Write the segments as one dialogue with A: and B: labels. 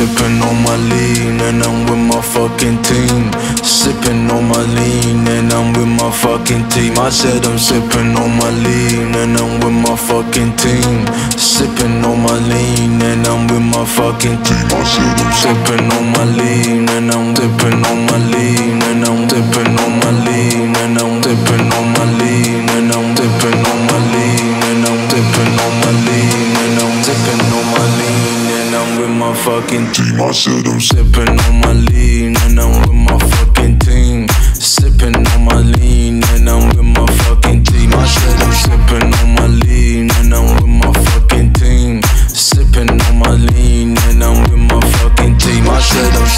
A: sipping on my lean and I'm with my fucking team. Sipping on my lean and I'm with my fucking team. I said I'm sipping on my lean and I'm with my fucking team. Sipping on my lean and I'm with my fucking team. I said I'm sipping on my lean and I'm sipping on my lean and I'm sipping on my lean and I'm sipping on my lean and I'm sipping on my lean and I'm sipping on my lean and I'm sipping on my lean and I'm with my fucking team. I said I'm sipping on my lean and I'm with my fucking team. Sipping on my lean and I'm with my fucking team. I said I'm sipping on my lean and I'm with my fucking team. Sipping on my lean and I'm with my fucking team. I said I'm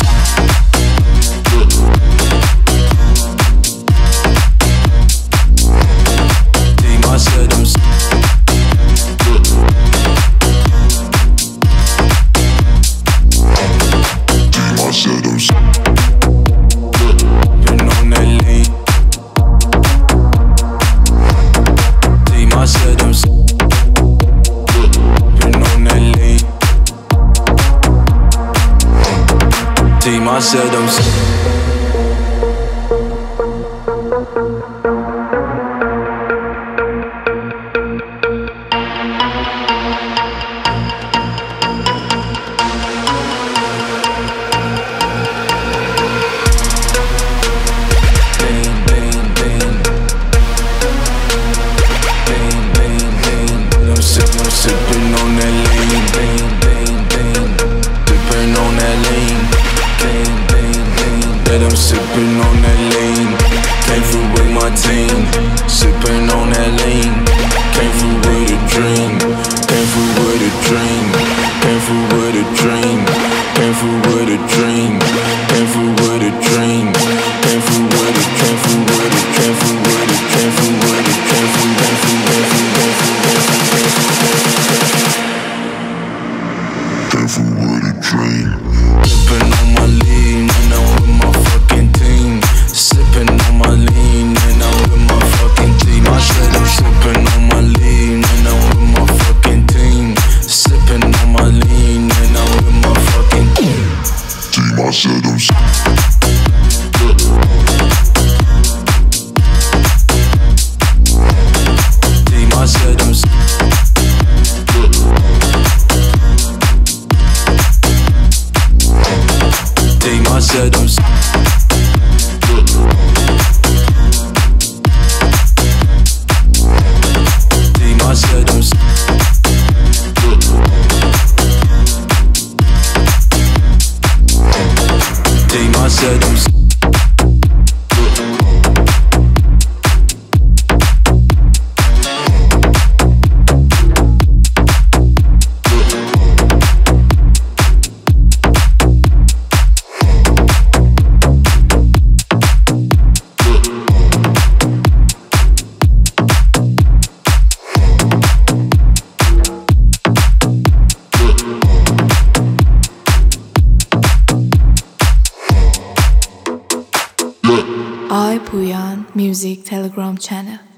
A: team. I said I'm I said I'm sipping on that lean, sipping on that lean. That I'm sipping on that lean. Came through with my team. Sipping on that lean. Came through with a dream. Came through with a dream. Came through with a dream. Came through with a dream. Came through with a dream. Came through with a. Came through with a. Came through with a. Came through with a. Came through. Came through. Came through. Came through with a dream. Sipping on my lean and I'm with my fucking team. Sipping on my lean and I'm with my fucking team. I said I'm sipping on my lean and I'm with my fucking team. Sipping on my lean and I'm with my fucking team. I said I'm team. I said I'm team. I said I'm team. I said I'm team. I said I'm
B: Ay Puyan Music Telegram channel.